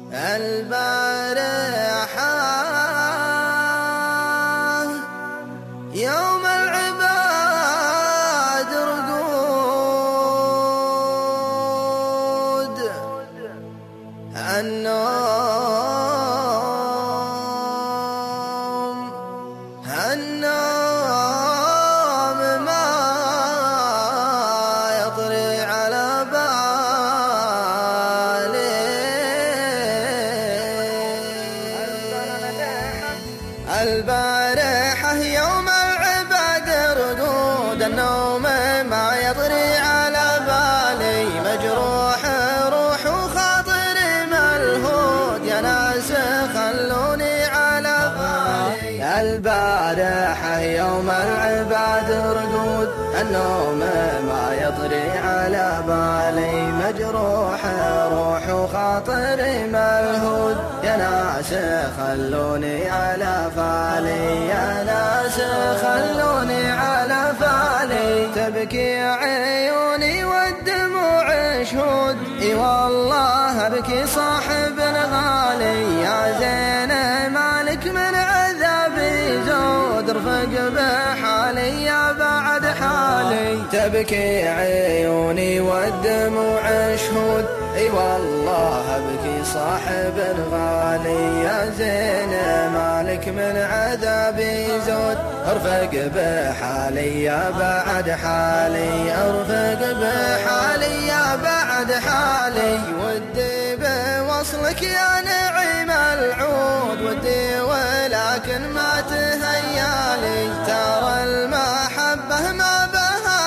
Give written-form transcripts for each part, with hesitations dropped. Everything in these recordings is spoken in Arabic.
البارحة يوم العباد رقود النوم ما يطري على بالي. البارحة يوم العباد رقود النوم ما يطري على بالي. مجروح روح وخاطري ملهود يا ناس خلوني على بالي. البارحة يوم العباد رقود النوم ما يطري على بالي. مجروح روح وخاطري ملهود يا ناس خلوني على بالي. يا ناس خلوني على بالي. تبكي عيوني والدموع شهود اي والله ابكي صاحب غالي. يا زين مالك من عذابي زود ارفق بحالي يا بعد حالي. تبكي عيوني والدموع شهود اي والله ابكي صاحب غالي. يا زين مالك من عذابي زود ارفق بحالي يا بعد حالي. ارفق بحالي يا بعد حالي. ودي بوصلك يا نعيم العود ودي ولكن ما تهيالي. ترى المحبة ما بها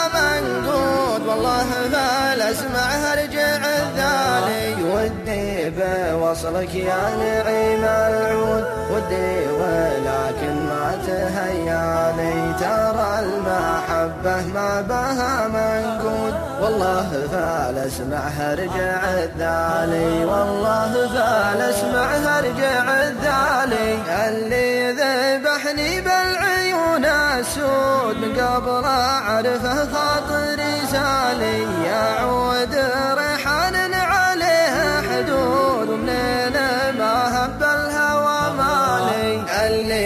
منقود والله فلاسمعها رجع الذالي. ودي بوصلك يا نعيم العود ودي ولكن ما تهيالي. ترى المحبة ما بها منقود والله فلاسمعها رجع الذالي. والله فلاسمعها رجع الذالي. اللي ذبحني بالعيون السود من قبل اعرفه خاطري سالي. يعود ريحان عليه حدود ومنين ما هب الهوى مالي. اللي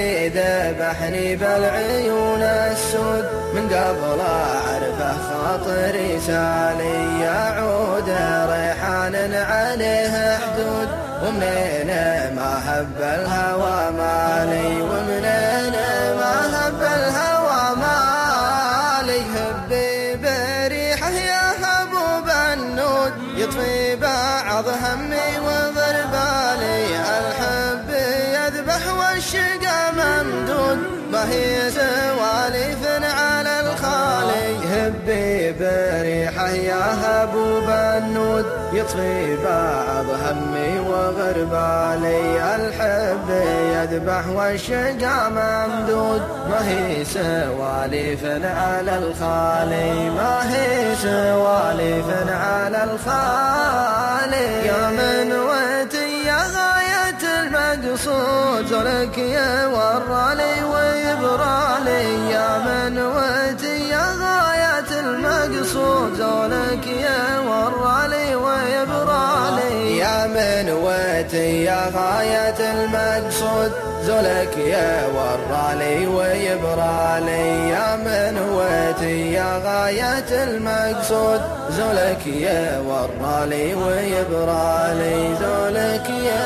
ذبحني بالعيون السود من قبل اعرفه خاطري سالي. يعود ريحان عليه حدود ومنين ما هب الهوى مالي. ومنين ما هب الهوى مالي. هبي بريحه يا هبوب النود يطفي بعض همي وضربالي. الحب يذبح والشقا ممدود ما هي سواليف على الخالي. هبي بريحه يا هبوب النود يطفي بعض همي وغربالي. الحب يذبح والشقا ممدود ما هي سواليف على الخالي. ما هي سواليف على الخالي. يا منوتي يا غاية المقصود زولك يورالي ويبرالي. يا منوتي يا غاية المقصود زولك يورالي ويبرالي. يا منوتي يا غاية المقصود زولك يورالي ويبرالي. يا منوتي يا غاية المقصود زولك يورالي ويبرالي. زولك